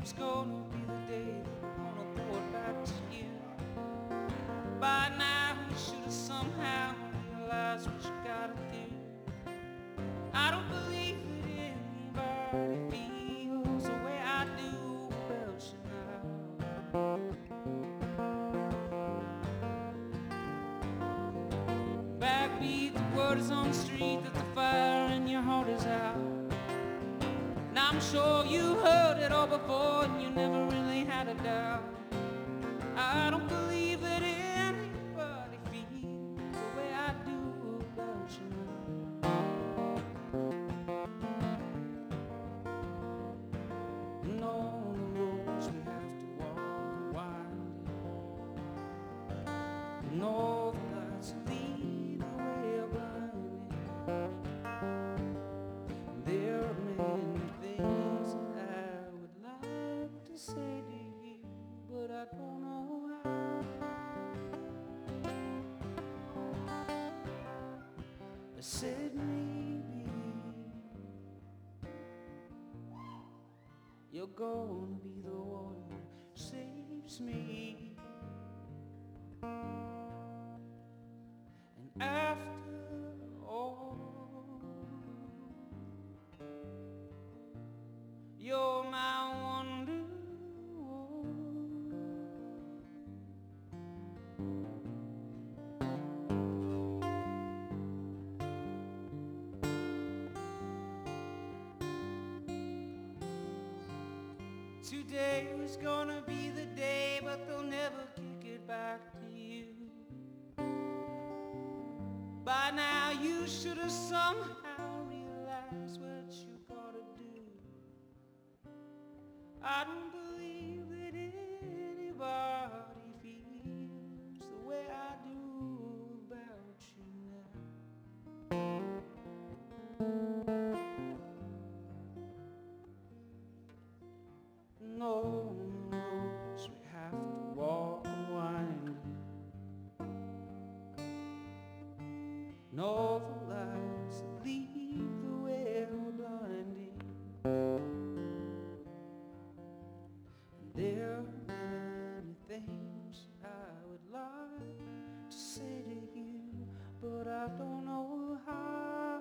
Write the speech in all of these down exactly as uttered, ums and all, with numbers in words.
was gonna be the day that we're gonna throw it back to you. By now you should have somehow realized what you gotta do. I don't believe that anybody feels the way I do about you now. Backbeat, the word is on the street that the fire in your heart is out. And I'm sure you heard it all before and you never really had a doubt. I don't believe that anybody feels the way I do about you now. And all the roads we have to walk are winding, and all the lights that lead the way are blinding. There are many things that I would like to say to you, but I don't know how. I said maybe you're gonna be the one who saves me. And after all, you're my wonder. Today was gonna be the day, but they'll never kick it back to you. By now you should have somehow realized what you gotta do. I don't believe that anybody feels the way I do about you now. No roads we have to walk and wind, and all the lights that lead the way are blinding. And there are many things I would like to say to you, but I don't know how.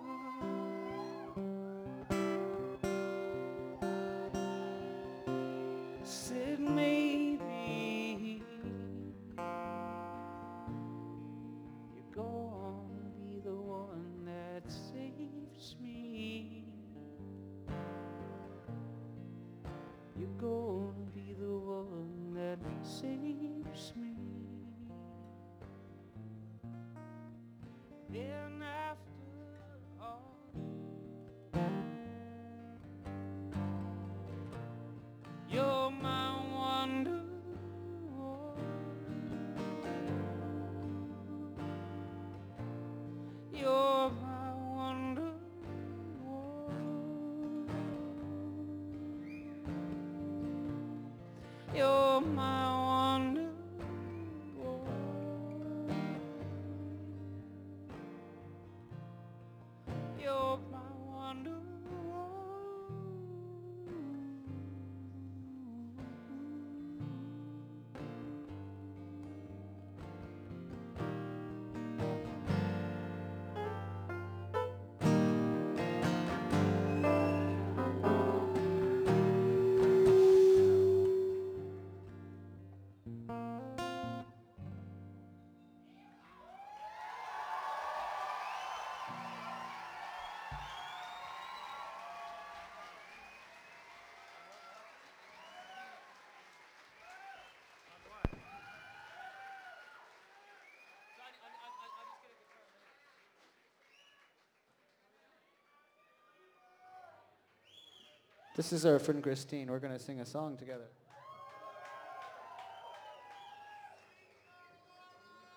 Said maybe you're gonna be the one that saves me. You're gonna be the one that saves me. And after all, you're my wonder. You're my wonder. You're my wonder. You're my wonder. This is our friend Christine. We're going to sing a song together.